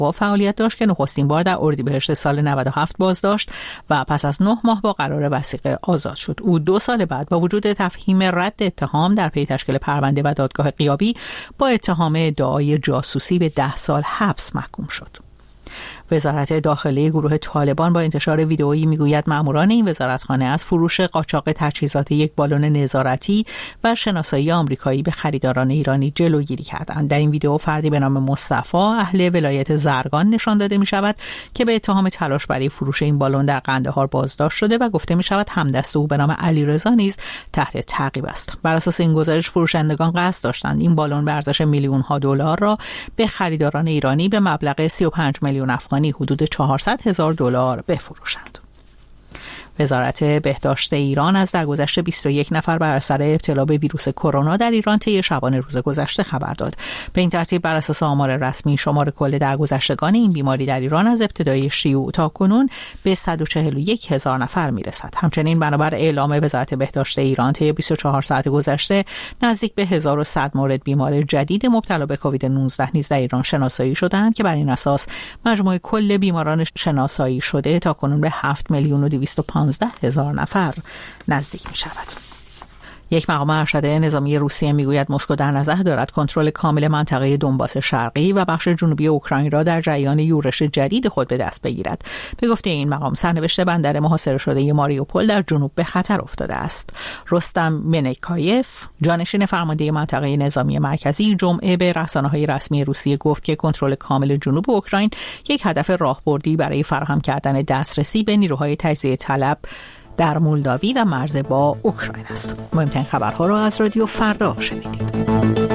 با فعالیت داشت که نخستین بار در اردیبهشت سال 97 بازداشت و پس از 9 ماه با قرار وثیقه آزاد شد. او 2 سال بعد با وجود تفهیم رد اتهام در پی تشکیل پرونده و دادگاه غیابی با اتهام ادعای جاسوسی به 10 سال حبس محکوم شد. وزارت داخلی گروه طالبان با انتشار ویدئویی میگوید ماموران این وزارتخانه از فروش قاچاق تجهیزات یک بالون نظارتی و شناسایی آمریکایی به خریداران ایرانی جلوگیری کردند. در این ویدئو فردی به نام مصطفی اهل ولایت زرگان نشان داده می شود که به اتهام تلاش برای فروش این بالون در قندهار بازداشت شده و گفته می شود همدست او به نام علیرضا نیز تحت تعقیب است. بر اساس این گزارش فروشندگان قصد داشتند این بالون به ارزش میلیون‌ها دلار را به خریداران ایرانی به مبلغ 35 میلیون افغانی حدود 400,000 دلار بفروشند. وزارت بهداشت ایران از درگذشت 21 نفر بر اثر ابتلا به ویروس کرونا در ایران طی شبانه روز گذشته خبر داد. به این ترتیب بر اساس آمار رسمی شمار کل درگذشتگان این بیماری در ایران از ابتدای شیوع تا کنون به 141,000 نفر میرسد. همچنین بنابر اعلام وزارت بهداشت ایران طی 24 ساعت گذشته نزدیک به 1100 مورد بیمار جدید مبتلا به کووید 19 نیز در ایران شناسایی شدند که بر این اساس مجموع کل بیماران شناسایی شده تا کنون به 7,215,000 نفر نزدیک می شود. یک مقام ارشد نظامی روسیه میگوید مسکو در نظر دارد کنترل کامل منطقه دونباس شرقی و بخش جنوبی اوکراین را در جریان یورش جدید خود به دست بگیرد. به گفته این مقام سرنوشت بندر محاصره شده ماریوپول در جنوب به خطر افتاده است. رستم منیکایف جانشین فرمانده منطقه نظامی مرکزی جمعه به رسانه‌های رسمی روسیه گفت که کنترل کامل جنوب اوکراین یک هدف راهبردی برای فراهم کردن دسترسی به نیروهای تجزیه طلب در مولداوی و مرز با اوکراین است. مهمترین خبرها را از رادیو فردا شنیدید.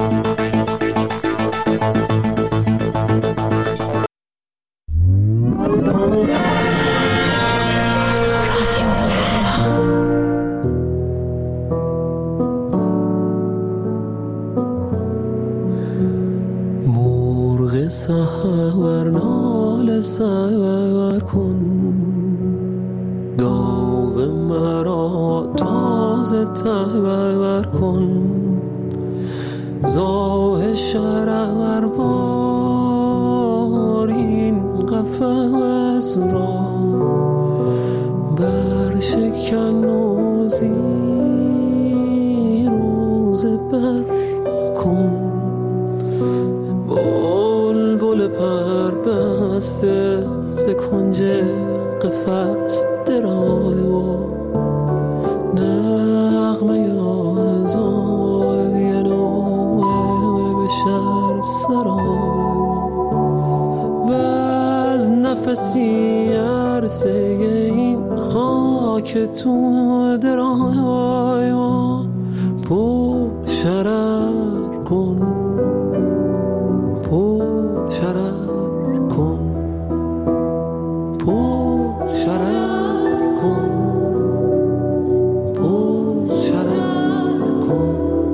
مرغ سحر نال سحر کن داغ مرا تازه تبر کن زاه شرر بار این قفس را برشکن و زیر روز بر کن بلبل پر بسته ز کنج قفس درای و نغمه آزادی نوه به شهر سرای و از نفسی عرصه این خاک تو درای و پر شرر کن پر شرر کن پر شرر کن پر شرر کن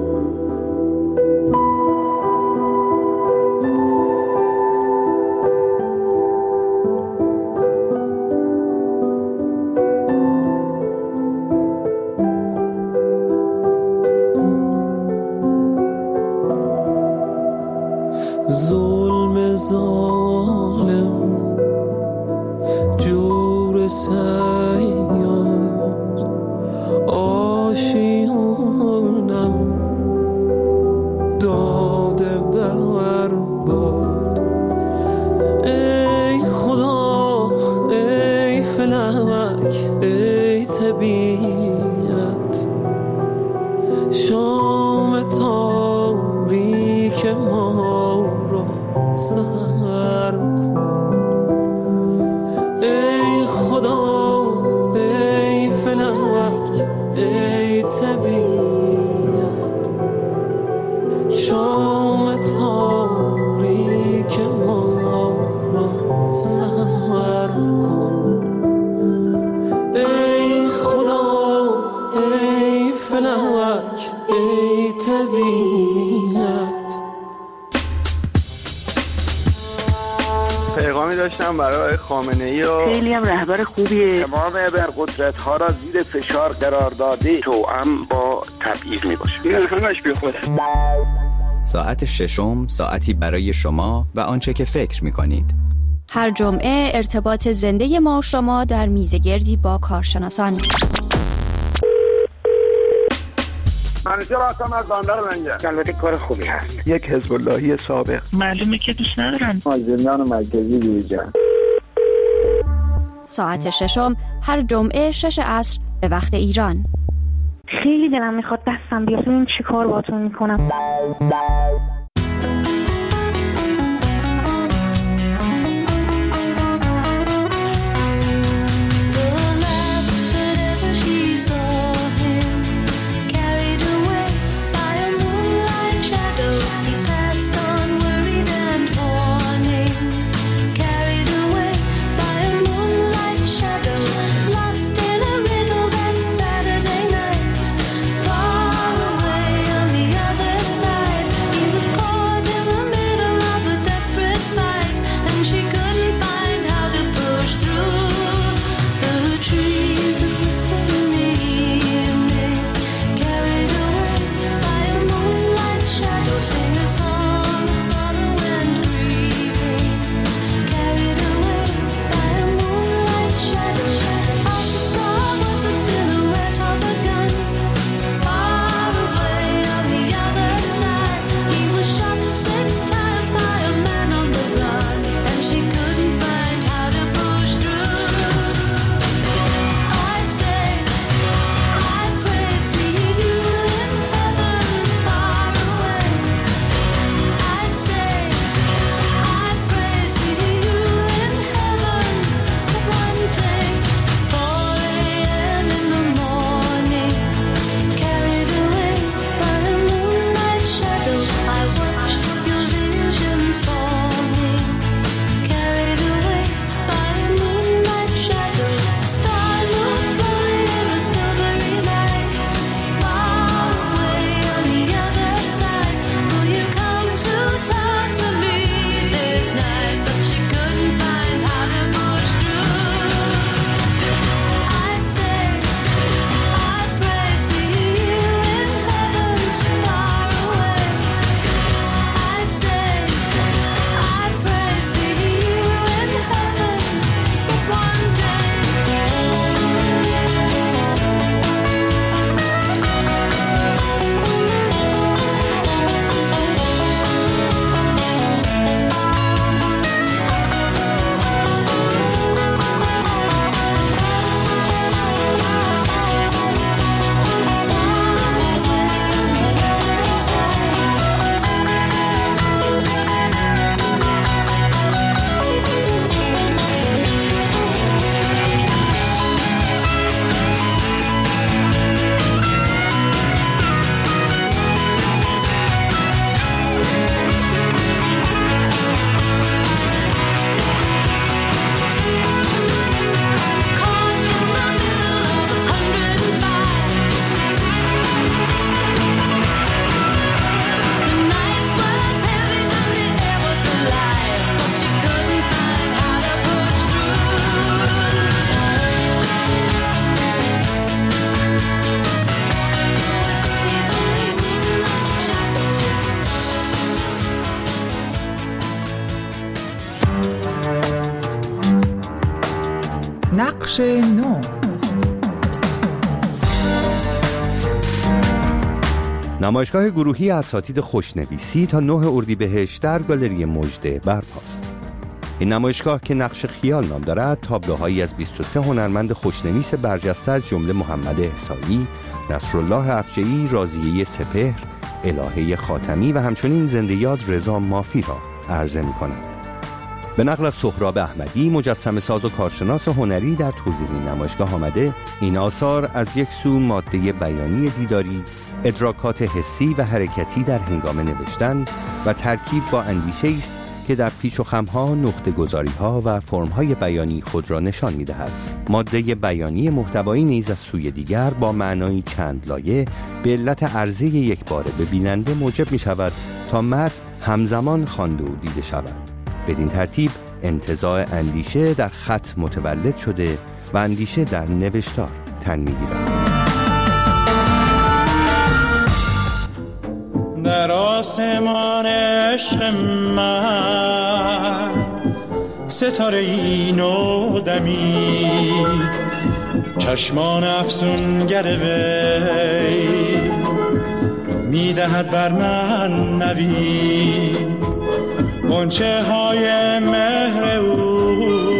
ظلم ظالم جور سیاد آشیانم داده بر باد ای خدا ای فلک ای طبیعت شام تاریک ما را سحر کن ای خدا ای فلک ای طبیعت شام تاریک ما را سحر کن ای خدا ای فلک ای طبیعت. پیغامی داشتم برای خامنه‌ای و خیلی هم رهبر خوبیه. تمام ابرقدرت‌ها را زیر فشار قرار داده توأم با تبعیض میباشه. این همش بیخوده. ساعت ششم، ساعتی برای شما و آنچه که فکر می‌کنید. هر جمعه ارتباط زنده ما و شما در میزگردی با کارشناسان. منیژه راستم از بندر لنگه. البته کار خوبی هست. یک حزب اللهی سابق. معلومه که دوست ندارن. زندان مرکزی بیرجان. ساعت 6 هر جمعه 6 عصر به وقت ایران. خیلی دلم میخواد دستم بیاد ببینم چی کار باهاتون میکنم. نقش نو. نمایشگاه گروهی اساتید خوشنویسی تا 9 اردیبهشت در گالری مژده برپاست. این نمایشگاه که نقش خیال نام دارد، تابلوهایی از 23 هنرمند خوشنویس برجسته از جمله محمد احصایی، نصرالله افجعی، راضیه سپهر، الهه خاتمی و همچنین زنده یاد رضا مافی را عرضه می‌کند. به نقل از سهراب احمدی، مجسمه ساز و کارشناس هنری، در توضیح این نمایشگاه آمده این آثار از یک سو ماده بیانی دیداری، ادراکات حسی و حرکتی در هنگام نوشتن و ترکیب با اندیشه است که در پیچ و خم‌ها، نقطه‌گذاری‌ها و فرم‌های بیانی خود را نشان می‌دهد. ماده بیانی محتوایی نیز از سوی دیگر با معنایی چند لایه به علت عرضه یکباره به بیننده موجب می‌شود تا متن همزمان خوانده و دیده شود. بدین ترتیب انتزاع اندیشه در خط متولد شده و اندیشه در نوشتار تن می‌گیرد. در آسمان عشق من ستاره این و دمید، چشمان افسونگر وی میدهد بر من نوید. غنچه های مهر او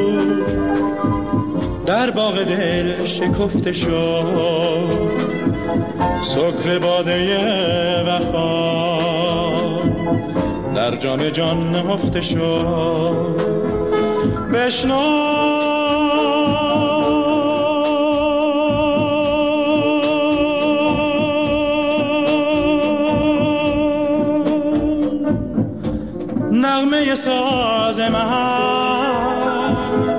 در باغ دل شکفته شد، سکر باده وفا در جام جان نهفته شد. بشنو نغمه ساز من،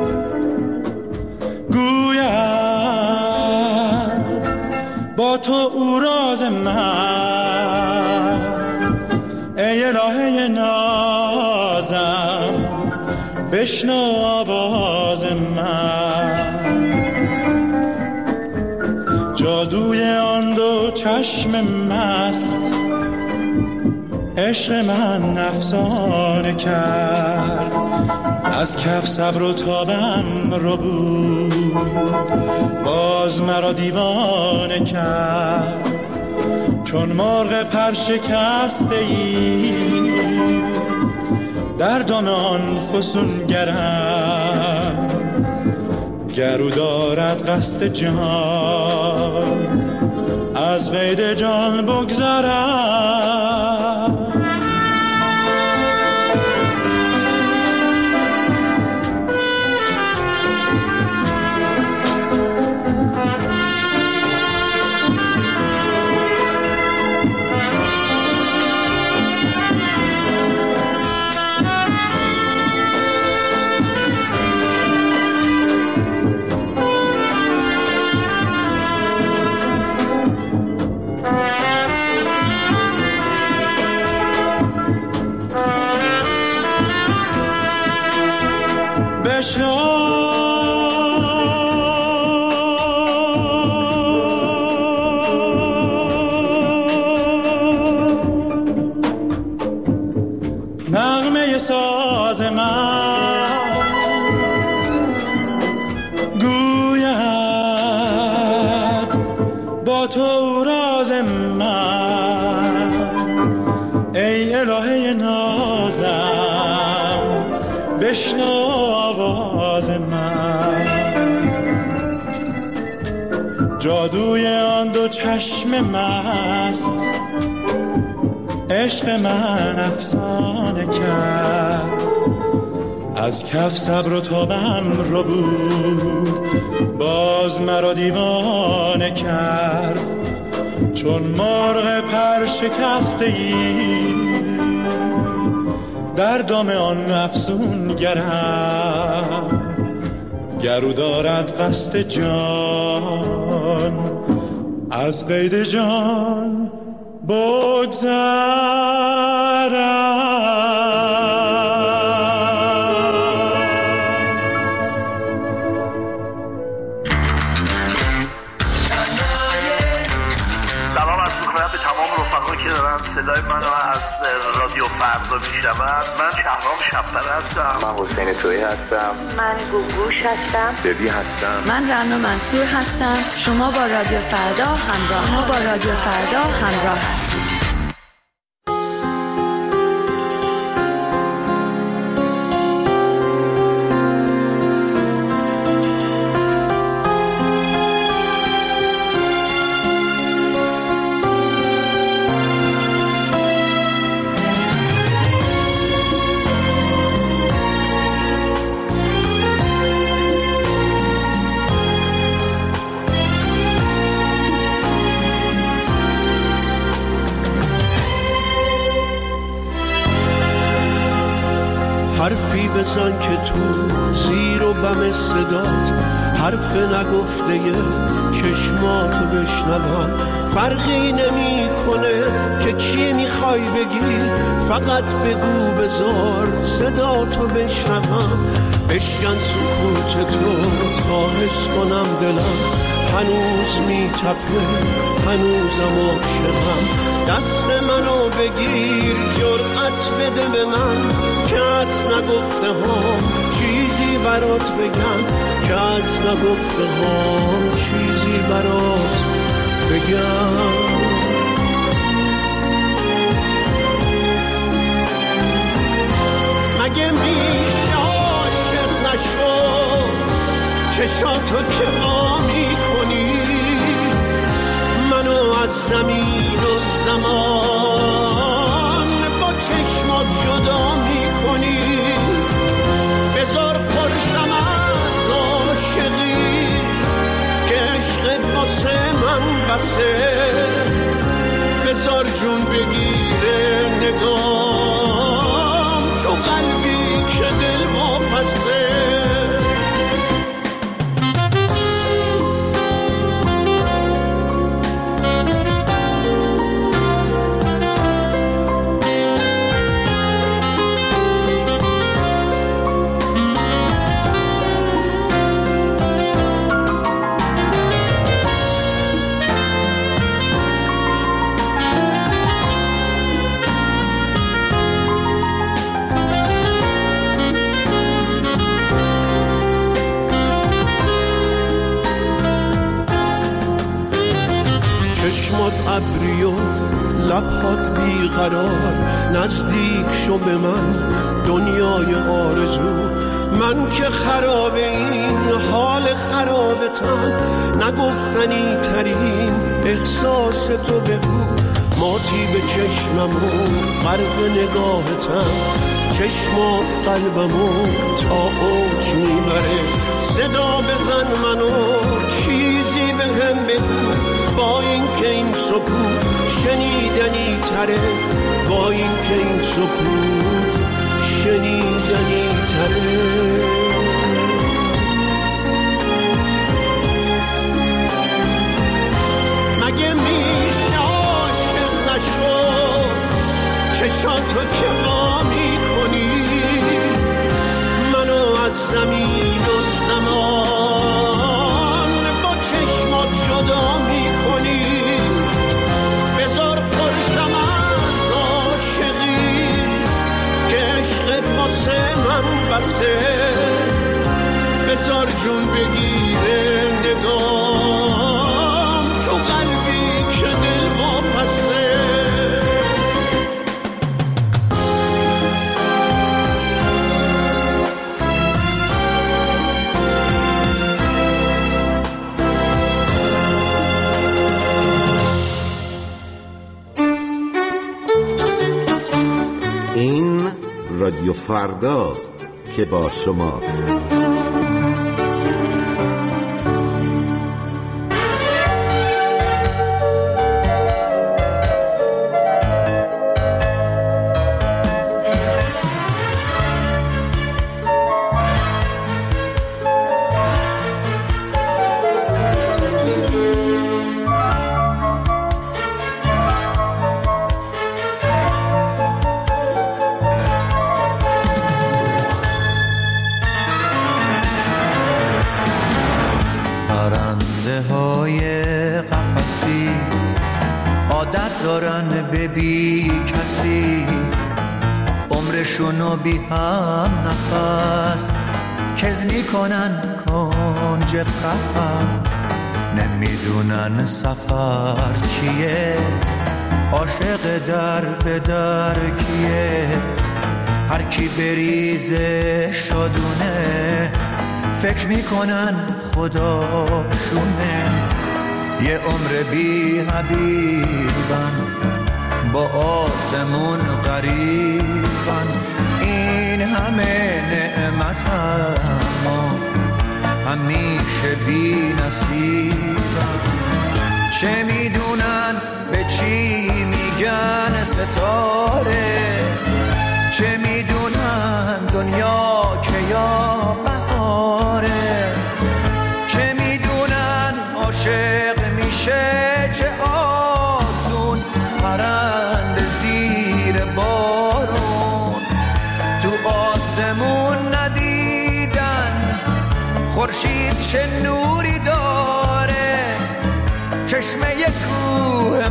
گوید با تو او راز من. ای الهه نازم بشنو آواز من. جادوی آن دو چشم مست عشق من افسانه کرد، از کف صبر و تابم رو بود، باز مرا دیوانه کرد. چون مرغ پر شکسته ای در دام آن فسونگرم، گرو دارد قصد جان از قید جان بگذرم. نغمه ساز من، گوید با تو راز من. ای الهه نازم بشنو آواز من. جادوی آن دو چشم مست عشق من افسانه کرد، از کف صبر و تابم رو بود، باز مرا دیوانه کرد. چون مرغ پر شکسته ای در دام آن افسونگرم، گرو دارد قصد جان از قید جان سلام عرض می‌کنم به تمام رفقایی که دارن صدای منو از رادیو فردا میشنون. من شهرام شب‌پر هستم. من حسین تویی هستم. من گوگوش هستم. ببی هستم. من رنا منصور هستم. شما با رادیو فردا همراه هستید. حرفی بزن که تو زیر و بم صدات، حرف نگفته چشماتو بشنوم. فرقی نمی کنه که چی میخوای بگی، فقط بگو بذار صداتو بشنوم. بشکن سکوت تو تا حس کنم دلم هنوز میتپه، هنوزم عاشقم. دست منو بگیر، جرأت بده به من که از نگفته ها چیز برات بگم که از نگفته هام چیزی برات بگم. مگه میشه عاشق نشو چشاتو که وا میکنی منو از زمین و زمان با چشمات جدا میکنی. بذار پرشم از عاشقی که عشقت واسه من بسه. بذار جون بگیره نگام تو قلبی که دل واپسه. ابری و لبهات بیقرار نزدیک شو به من دنیای آرزو. من که خراب این حال خرابتم نگفتنی ترین احساس تو بگو. ماتی به چشمم و غرق نگاهتم چشمات قلبمو تا اوج میبره. صدا بزن منو چیزی به هم بگو با این که این سکوت شنیدنی تره. با این که این سکوت شنیدنی تره. مگه میشه عاشق نشو چشاتو که وا میکنی منو از زمین و زمان با چشمات جدا میکنی. بذار پرشم از عاشقی که عشقت واسه من بسه. بذار جون بگیره نگام تو قلبی که دل واپسه. این رادیو فرداست که با شماست. بی کسی عمرشونو بی هم نفس کز میکنن کنج قفس. نمیدونن سفر چیه عاشق در به در کیه. هر کی بریزه شادونه فکر میکنن خداشونه. یه عمر بی حبیبن با آسمون قریبن. این همه نعمت اما همیشه بی نصیبن. چه میدونن به چی میگن ستاره. چه میدونن دنیا که یا بهاره. چه میدونن عاشق میشه چه آسون پرنده زیر بارون. تو آسمون ندیدن خورشید چه نوری داره. چشمه کوه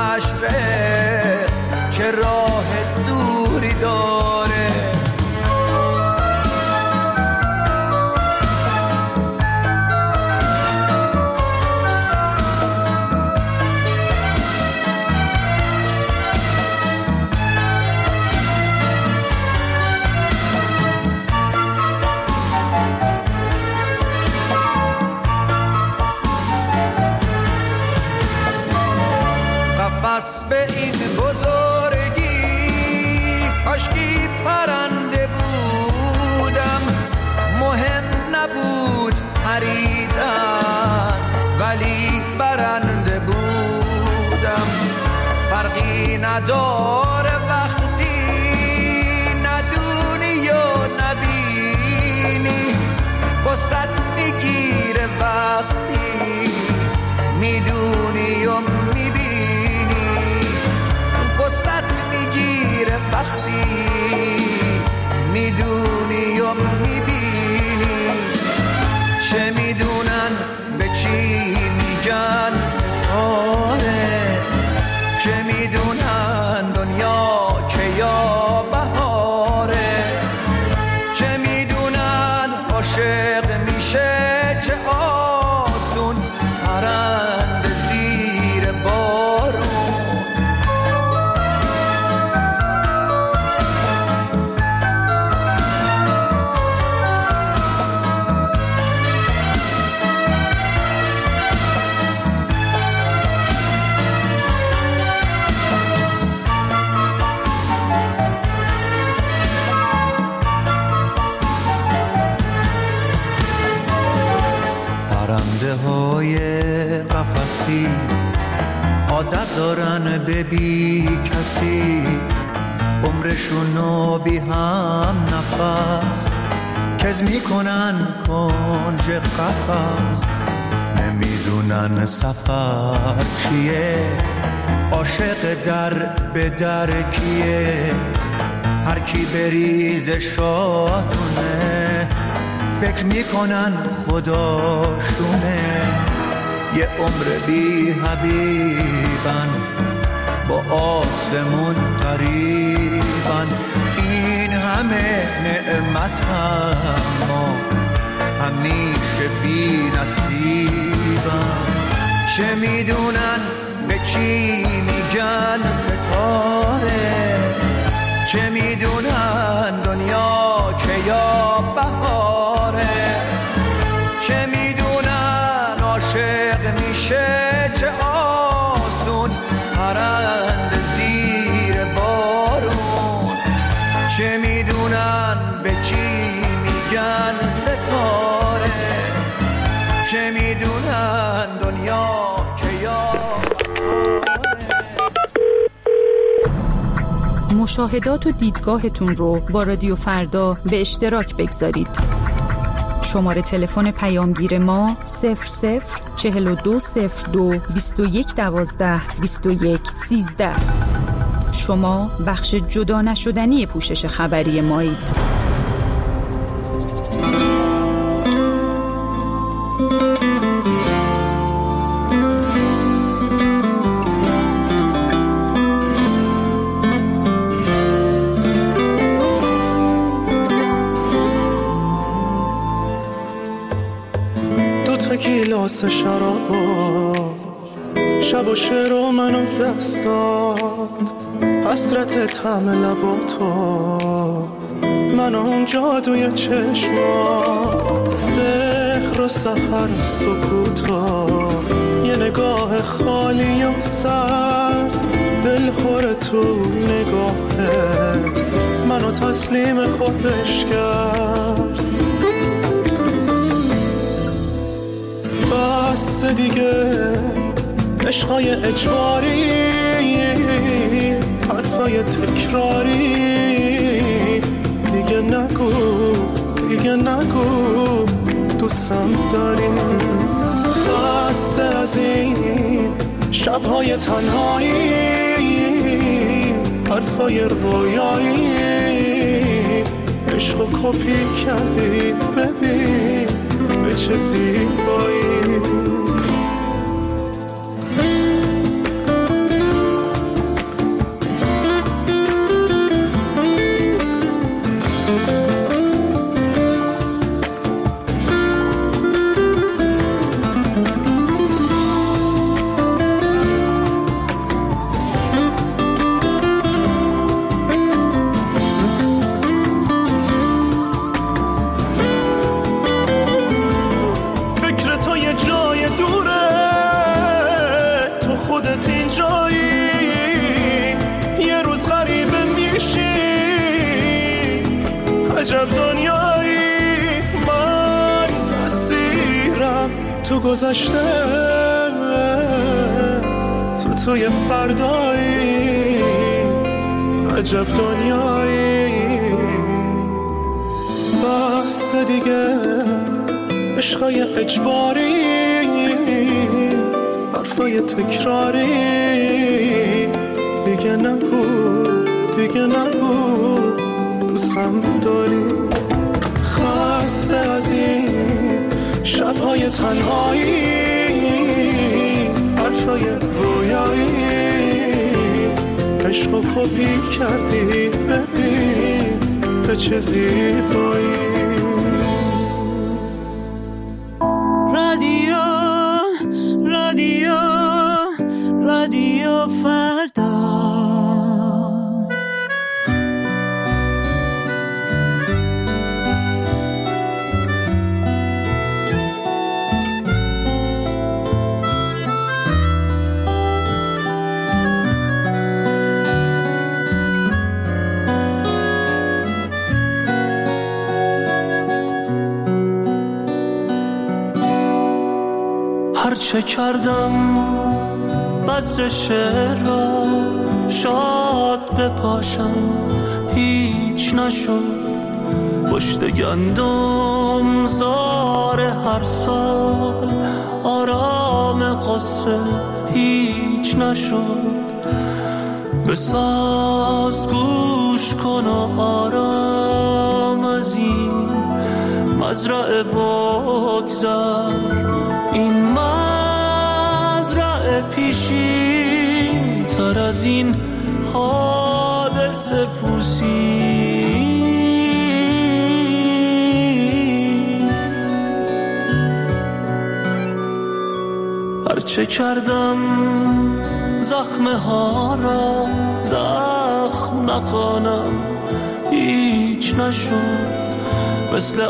مشبه چه راه دوری داره. نداره وقتی ندونی و نبینی، قصت میگیره وقتی میدونی و میبینی، قصت میگیره وقتی میدونی و میبینی. چه میدونن به چی میگن ستاره، چه میدونن دنیا که یا بهاره، چه میدونن عاشق میشه چه آسون پرند زیر بارون. پرنده های قفسی عادت دارن به بی کسی، عمرشونو بی هم نفس کز میکنن کنج قفس. نمیدونن سفر چیه، عاشق در به در کیه، هر کی بریز شادونه فکر میکنن خداشونه. یه عمر بی حبیبن با آسمون قریبن، این همه نعمت اما همیشه بی نصیبن. چه میدونن به چی میگن ستاره، چه میدونن دنیا که یا بهاره، چه میدونن عاشق میشه چه آسون پرند زیر بارون. چه میدونن به چی میگن ستاره، چه میدونن دنیا که یا مشاهدات و دیدگاهتون رو با رادیو فردا به اشتراک بگذارید. شماره تلفن پیامگیر ما 004202 2112 2113. شما بخش جدا نشدنی پوشش خبری مایید. گیلاس شرابا شب و شعر و منو دست داد، حسرت طعم لباتو منو اون جادوی چشما، سحر و سحر و سکوتا، یه نگاه خالی و سرد، دل خور تو نگاهت منو تسلیم خودش کرد. بس دیگه عشقای اجباری، حرفای تکراری، دیگه نگو دیگه نگو دوستم داری. خسته از این شبهای تنهایی، حرفای رویایی، عشقو کپی کردی ببین به چه زیبایی. عجب دنیایی، من اسیرم تو گذشته، تو توی فردایی. عجب دنیایی بس دیگه عشقای اجباری حرفای تکراری دیگه نگو دوستم داری خسته از این شبهای تنهایی حرفای رویایی عشقو کپی کردی ببین به چه زیبایی رادیو فردا هرچه کردم بذر شعر را شاد بپاشم هیچ نشد پشت گندم زار هر سال آرام قصه هیچ نشد بساز گوش کن و آرام از این مزرعه بگذر این مزرعه پیشین تر از این حادثه پوسی هرچه کردم زخمه ها را زخم نخوانم هیچ نشد مثل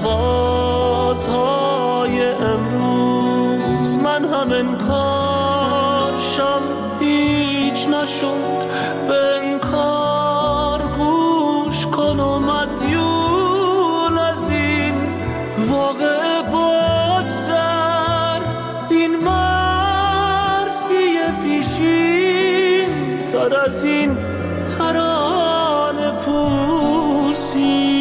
آوازهای امروز من هم انکارشم هیچ نشد به انکار گوش کن و مدیون از این واقع بگذر این مرسی پیشین تر از این ترانه پوسی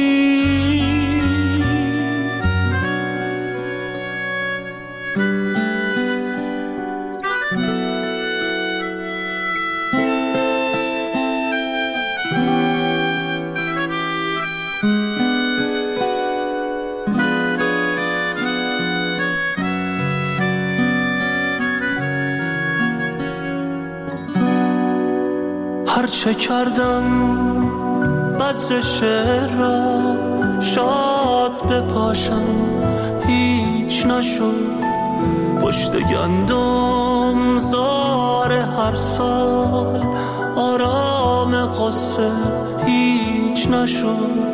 هرچه کردم بذر شعر را شاد بپاشم هیچ نشد پشت گندم زار هر سال آرام قصه هیچ نشد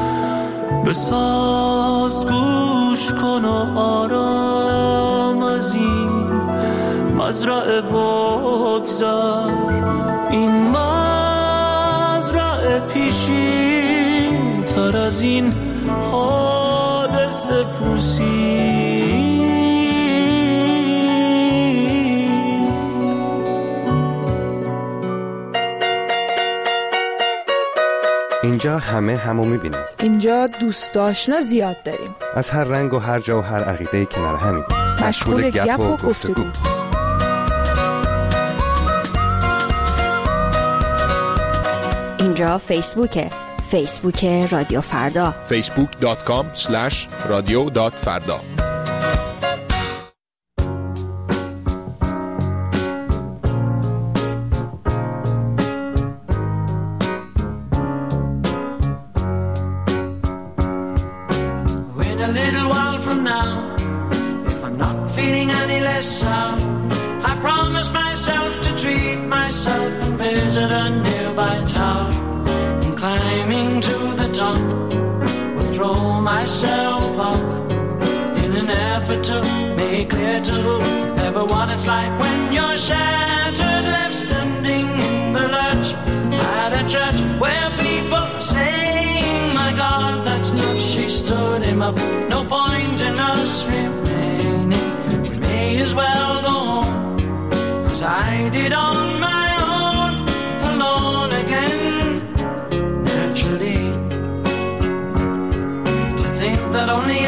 بساز گوش کن و آرام از این مزرعه بگذر این مزرعه پیشین تر از این حادثه پوسی اینجا همه همو میبینیم اینجا دوست آشنا زیاد داریم از هر رنگ و هر جا و هر عقیده کنار همین مشغول گپ و گفتگو اینجا فیسبوک رادیو فردا facebook.com/radio.farda It's like when you're shattered, left standing in the lurch at a church where people saying, my God, that's tough. She stood him up. No point in us remaining. We may as well go on as I did on my own, alone again.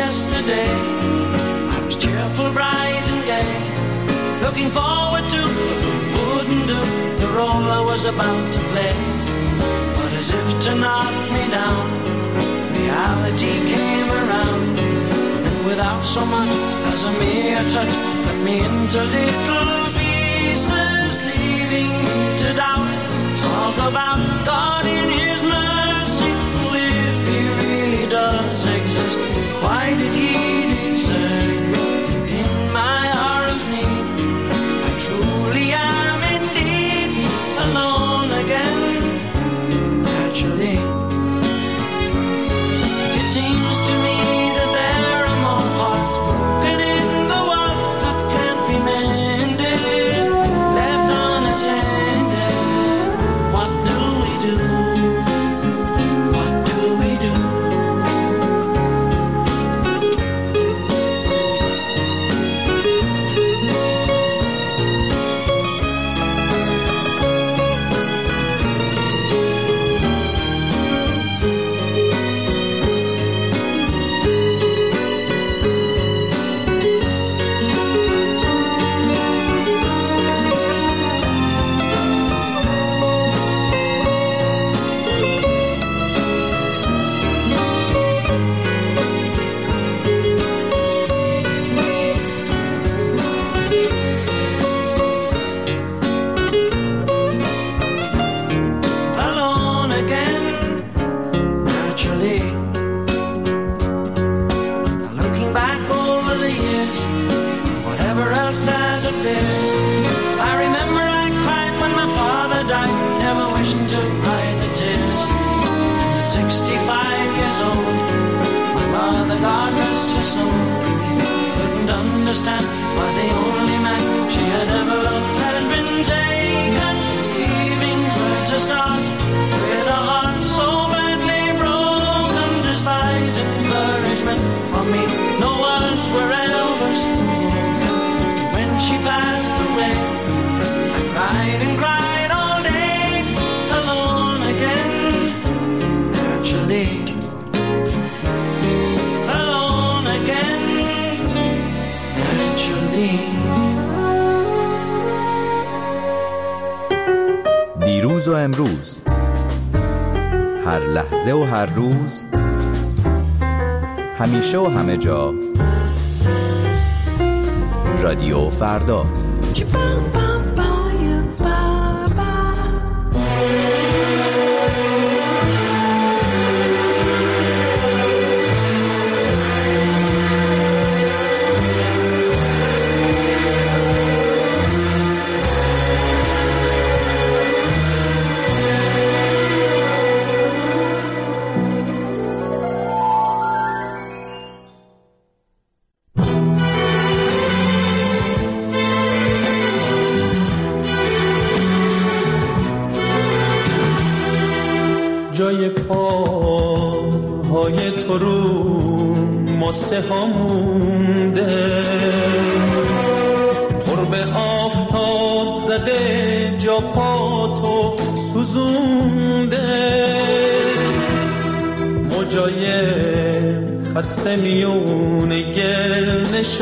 yesterday. I was cheerful, bright and gay, looking forward to wouldn't do the role I was about to play. But as if to knock me down, reality came around, and without so much as a mere touch, cut me into little pieces, leaving me to doubt. Talk about God in His mercy, if He really does exist, why did He desert me in my hour of need? I truly am indeed alone again. Naturally, it seems to me that there are more hearts broken in the world that can't be mended, left unattended. What do we do? What do we do? Alone again, naturally. Looking back over the years, whatever else that appears, I remember I cried when my father died, never wishing to hide the tears. At 65 years old, my mother, God rest her soul, couldn't understand why the only man she had ever loved had been taken, leaving her to start with a heart so badly broken. Despite encouragement from me, no words were ever spoken. When she passed away, I cried and cried all day, alone again. Naturally, alone again. Naturally. دیروز و امروز، هر لحظه و هر روز، همیشه و همه جا، رادیو فردا. جای پاهای تو رو ماسه ها مونده، قرب آفتاب زده جا پا تو سوزونده، موجای خسته میون گل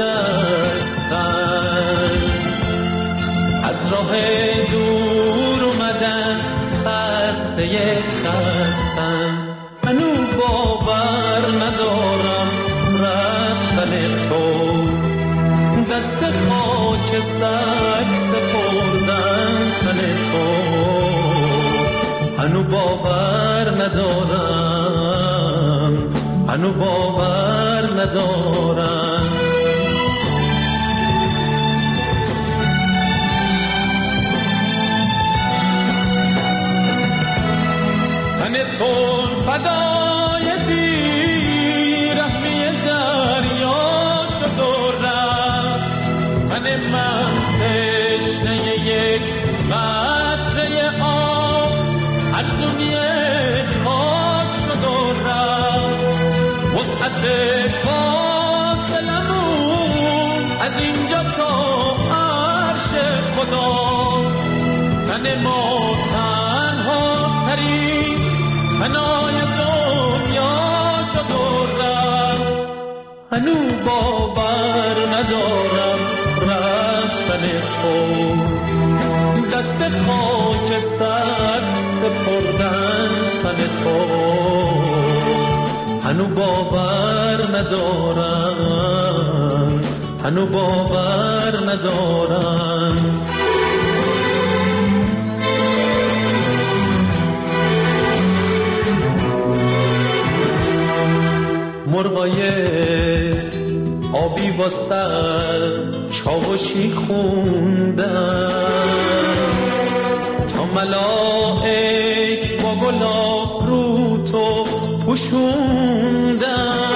نشستن، از راه دور اومدن خسته خستن. منو باور ندارم رفتن تو، دست خاک سگ سپردن تن تو. منو باور ندارم، منو باور ندارم. تو فدای بیرحمی دریا شد و رفت، من تشنه یک قطره آب از دنیا خاک شد و رفت. وسعت فاصلمون از اینجا تا عرش خدا، تن ما تنها تنهای دنیا شد و رفت. من هنو باور ندارم رفتن تو، دست خاک سر سپردن تن تو، هنو باور ندارم، هنو باور ندارم. مرغای آبی با سر چاوشی خوندن، تا ملائک با گلاب رو تو پوشوندن.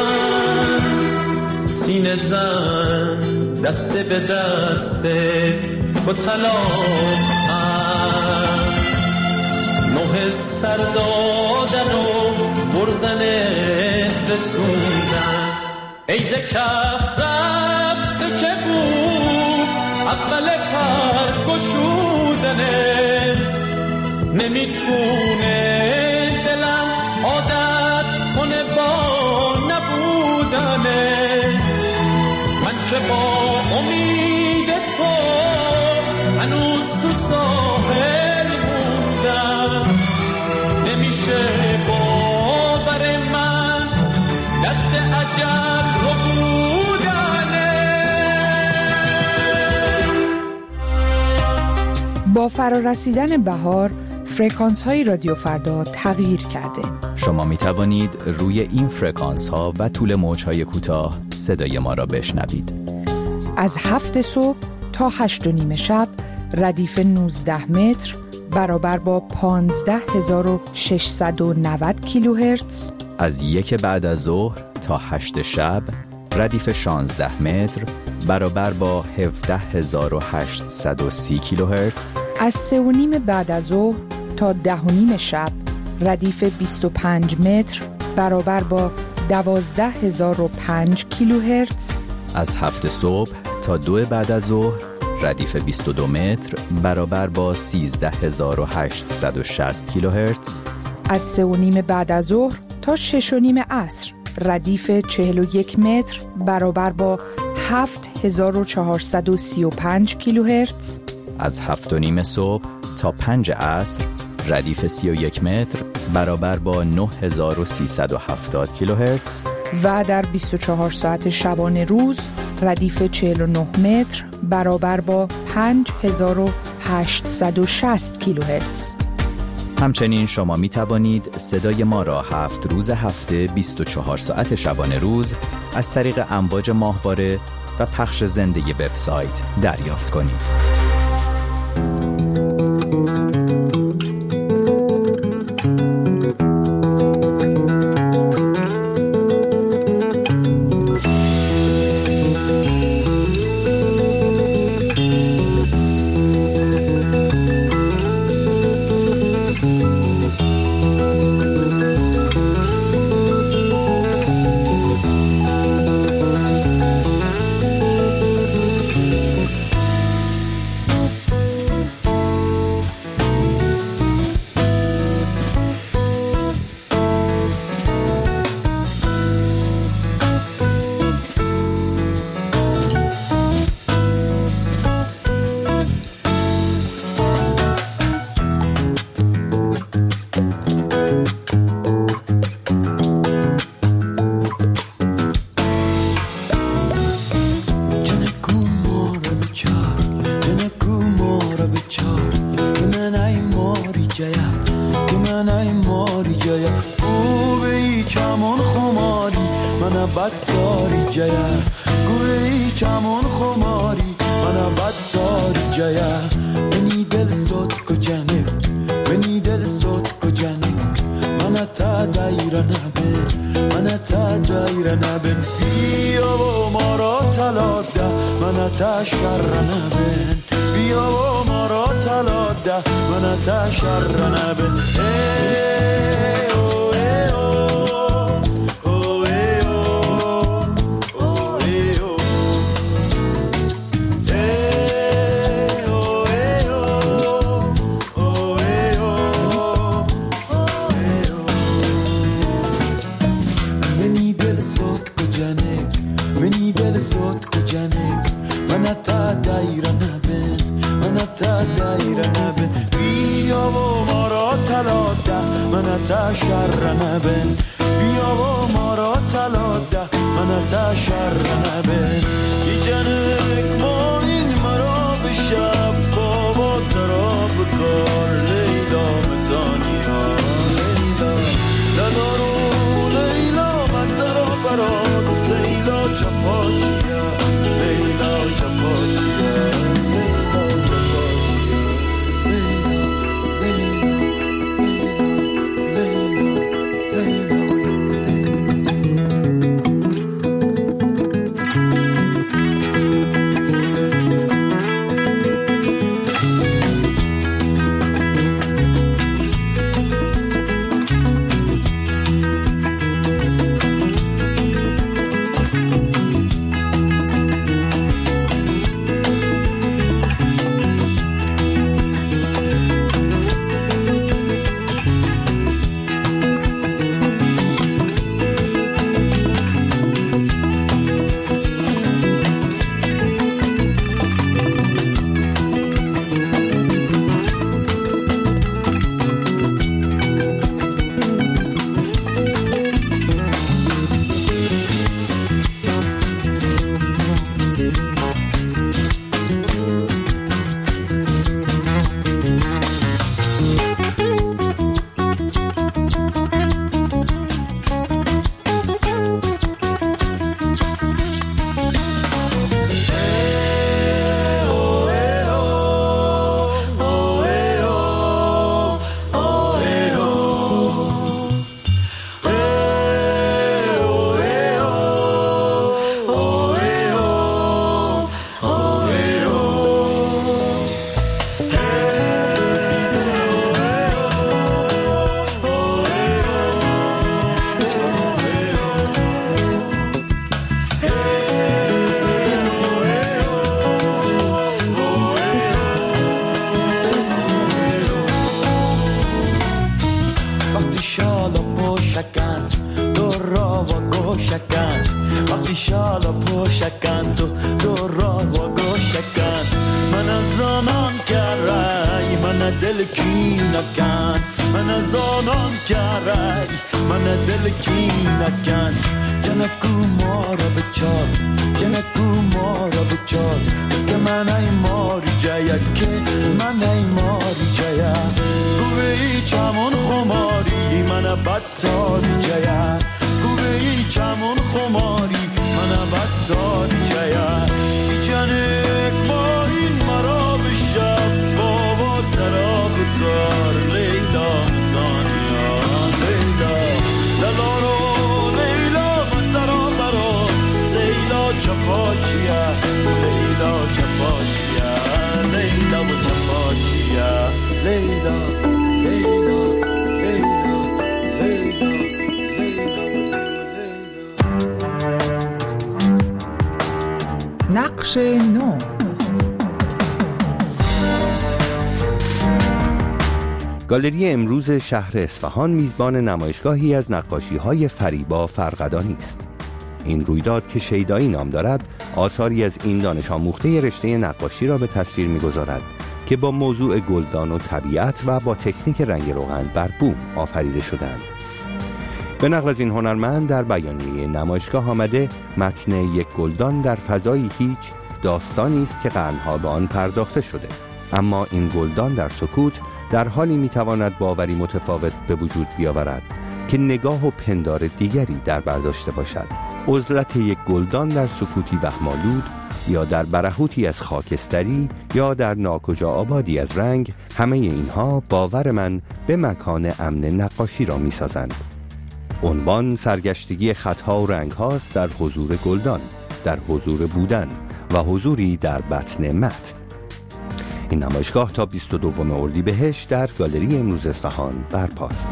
سینه زن دسته به دسته با طلاق نوح سر دادن و بردن رسوندن. ای ز کف رفته که بود اول پر گشودنه، نمیتونه دلم عادت کنه با نبودنه. من که با امید تو هنوز تو ساحل موندم، نمیشه باور من دست عجب رو بودنه. با فرارسیدن بهار فرکانس های رادیو فردا تغییر کرده. شما می توانید روی این فرکانس ها و طول موج های کوتاه صدای ما را بشنوید. از 7 صبح تا 8:30 شب ردیف 19 متر برابر با 15690 کیلوهرتز. از 1 بعد از ظهر تا 8 شب ردیف 16 متر برابر با 17830 کیلوهرتز. از 3:30 بعد از ظهر تا 10:30 شب ردیف 25 متر برابر با 12005 کیلوهرتز. از 7 صبح تا 2 بعد از ظهر ردیف 22 متر برابر با 13860 کیلوهرتز. از 3:30 بعد از ظهر تا 6:30 عصر ردیف 41 متر برابر با 7435 کیلوهرتز. از 7:30 صبح تا 5 عصر ردیف 31 متر برابر با 9370 کیلوهرتز. و در 24 ساعت شبانه روز ردیف 49 متر برابر با 5860 کیلوهرتز. همچنین شما می توانید صدای ما را 7 روز هفته 24 ساعت شبانه روز از طریق امواج ماهواره و پخش زنده وبسایت دریافت کنید. beni del sot kucanek manata daira naben bia و ما را طلا ده منata شر نبن بیا و ما را طلا ده منata شر نبن جنک ما این مرا به شب بابا تراب کار لیلا متانیا لیلا ندارو لیلا من درا برات سیلا چپاچیا لیلا چپاچیا نقش نو. گالری امروز شهر اصفهان میزبان نمایشگاهی از نقاشی‌های فریبا فرقدانی است. این رویداد که شیدایی نام دارد، آثاری از این دانش آموخته رشته نقاشی را به تصویر می‌گذارد که با موضوع گلدان و طبیعت و با تکنیک رنگ روغن بر بوم آفریده شدند. به نقل از این هنرمند در بیانیه نمایشگاه آمده متن یک گلدان در فضای هیچ داستانی است که قرنها به آن پرداخته شده، اما این گلدان در سکوت در حالی میتواند باوری متفاوت به وجود بیاورد که نگاه و پندار دیگری در برداشته باشد. عزلت یک گلدان در سکوتی وهم‌آلود یا در برهوتی از خاکستری یا در ناکجا آبادی از رنگ، همه اینها باور من به مکان امن نقاشی را میسازند. عنوان سرگشتگی خطها و رنگ هاست در حضور گلدان، در حضور بودن و حضوری در بطن متن. این نمایشگاه تا 22 اردیبهشت در گالری امروز اصفهان برپاست.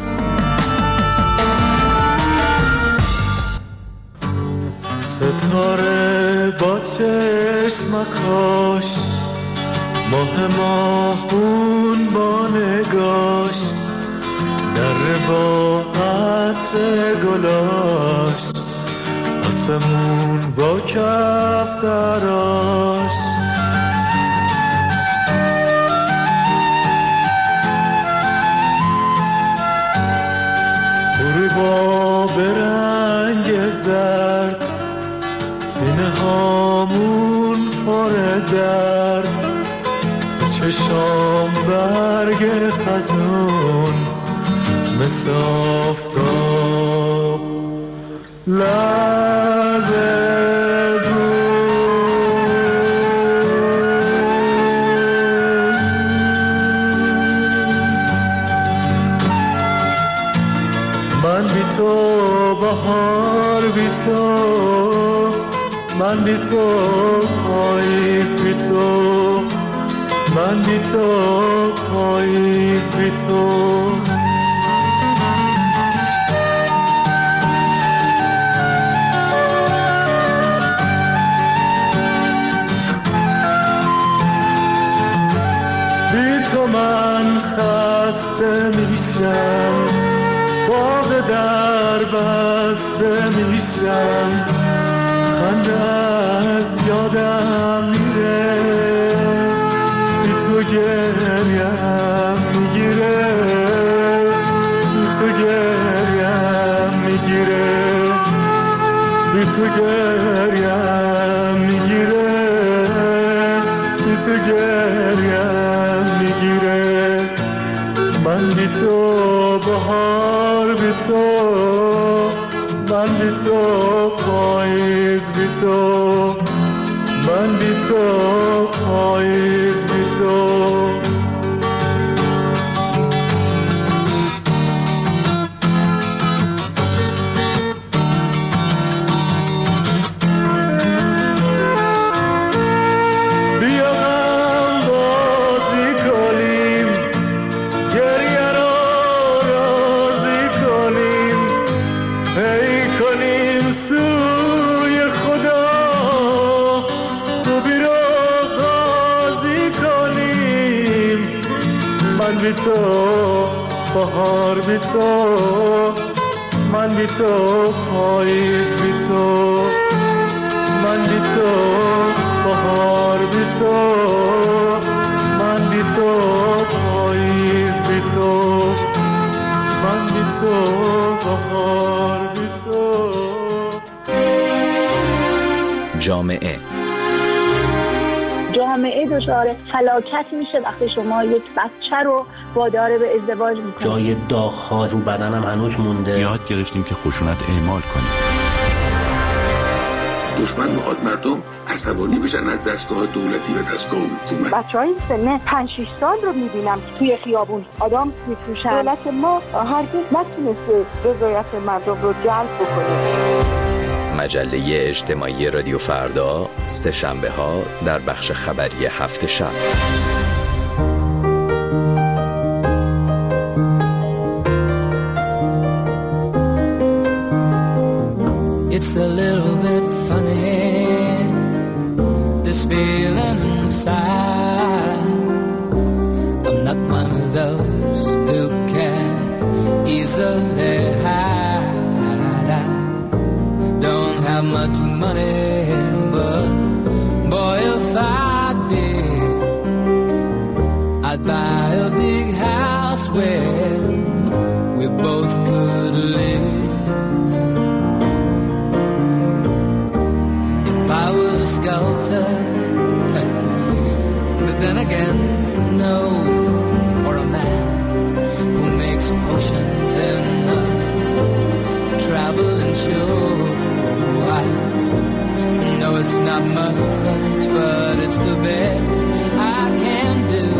ستاره با چشمکاش، ماه ماهون با نگاش، در با عطر گلاش، پس آسمون با کفتراش غروبا به رنگ زرد سینه هامون پر درد چشام برگ خزون مثل آفتاب لب من بی تو بهار بی تو من بی تو پاییز بی تو من بی تو پاییز بی تو بی تو من خسته میشم باغ در بسته میشم خنده از یادم میره بی تو گریم میگیره بی تو گریم میگیره بی تو گریم میگیره بی تو گریم میگیره من بی تو بهار بی تو من بی تو پاییز بی تو من بی تو پاییز بی تو بیا هم بازی کنیم گریه رو راضی کنیم هی کنیم سوی خدا خوبی رو قاضی کنیم من بی تو بهار بی تو من بی تو پاییز بی تو من بی تو بهار بی تو من بی تو پاییز بی تو من بی تو بهار بی تو جامعه دچار فلاکت میشه وقتی شما یک بچه رو وادار به ازدواج میکنید. جای داغ‌ها رو بدنم هنوز مونده. یاد گرفتیم که خشونت اعمال کنیم. دشمن میخواد مردم عصبانی بشن از دستگاه دولتی و دستگاه حکومت. بچهای سن 5-6 سال رو میبینم توی خیابون آدم میفروشن. دولت ما هرگز نتونسته رضایت مردم رو جلب بکنه. مجله اجتماعی رادیو فردا سه شنبه ها در بخش خبری هفت شب. It's a little bit funny, this feeling inside. I'm not one of those who can easily hide. I don't have much money, but boy, if I did, I'd buy a big house where we both could live. I was a sculptor, but then again, no, or a man who makes potions in a traveling show. I know it's not much, but it's the best I can do.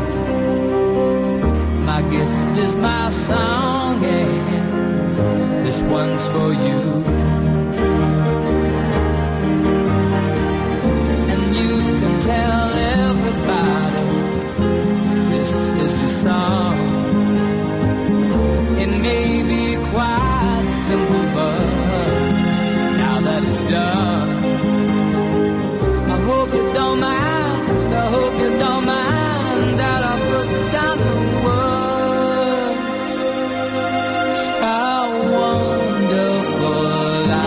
My gift is my song, and this one's for you. Tell everybody this is your song. It may be quite simple, but now that it's done, I hope you don't mind. I hope you don't mind that I put down the words. How wonderful life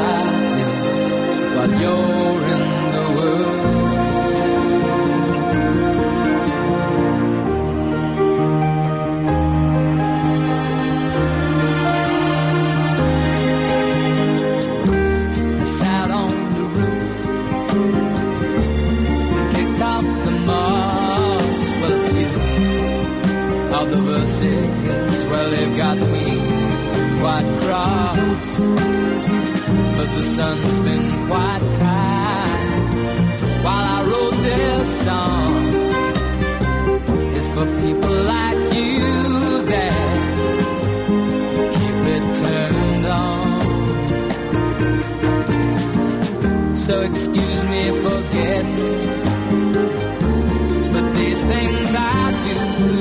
kicked out the moss. Well, a few of the verses, well, they've got me quite cross. But the sun's been quite kind while I wrote this song. It's for people like you that keep it turned on. So excuse me for getting, but these things I do,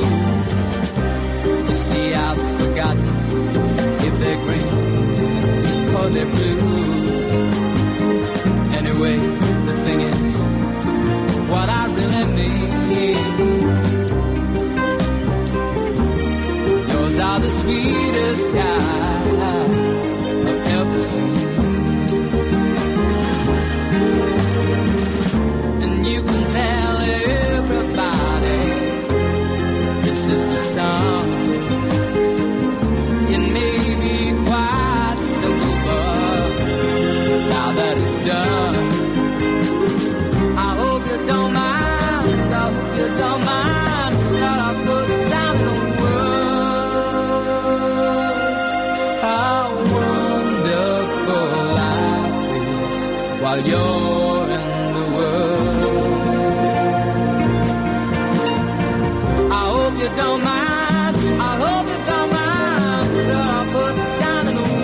you see I've forgotten if they're green or they're blue. Anyway, the thing is, what I really need, yours are the sweetest eyes I've ever seen. And you can tell everybody this is the song. It may be quite simple, but now that it's done, I hope you don't mind, I hope you don't mind that I put down in the words how wonderful life is while you're in the world. I hope you don't mind, I hope you don't mind that I put down in the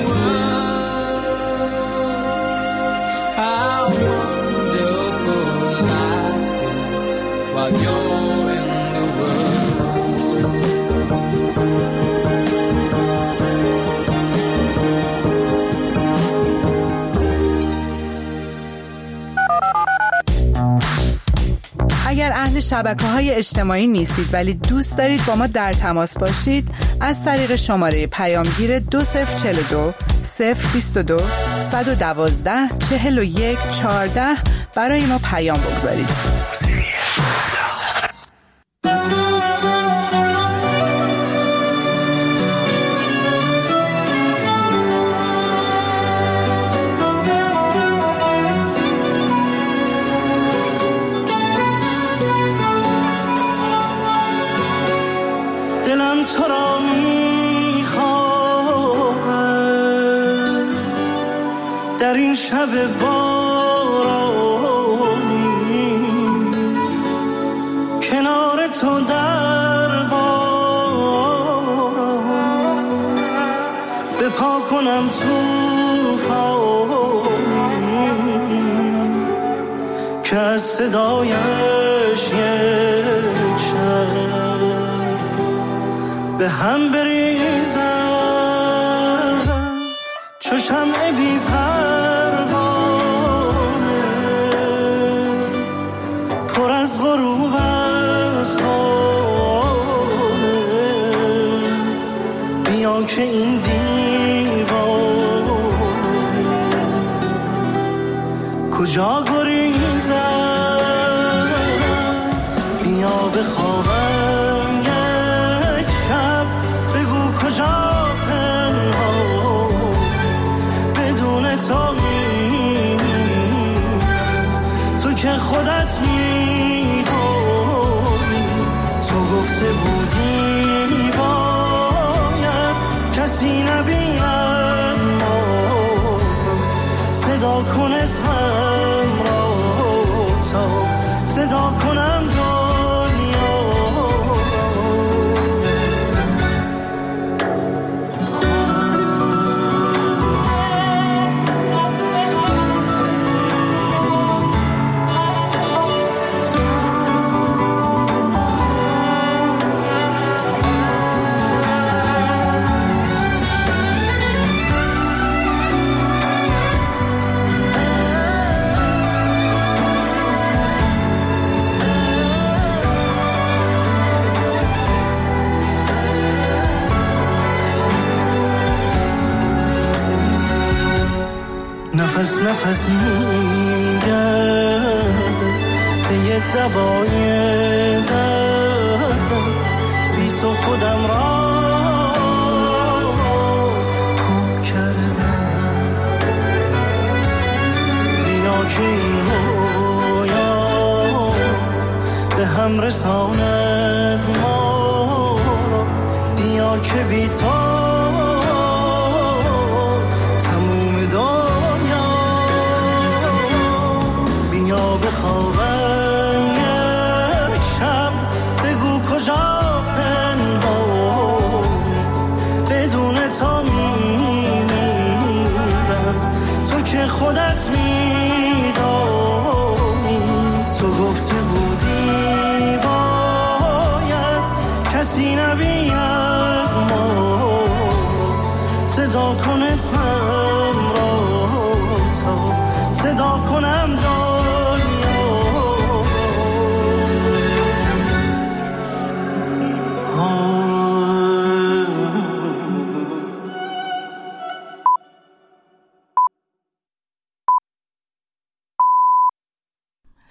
words how wonderful life is while you're in the world. اگر اهل شبکه‌های اجتماعی نیستید ولی دوست دارید با ما در تماس باشید، از طریق شماره پیامگیر 2042 022 112 41 14 برای ما پیام بگذارید. دلم تو را میخواهد در این شب بارانی، کنار تو در باران بپا کنم توفانی که از صدایش یک شب به هم بریزد چو شمع بی پروانه پر از غروب از خانه. بیا که این دیوانه کجا گریزد، بیا بخوابم یک شب، بگو کجا پنهان بدون تو تو که خودت میدونی، تو گفته بودی باید کسی نبیند ما، صدا کن اسمم را تا صدا کنم نفس نفس میگردم به یه دوای دردم، بی تو خودم را گم کردم. بیا که این دم رساند ما را، بیا که بی تو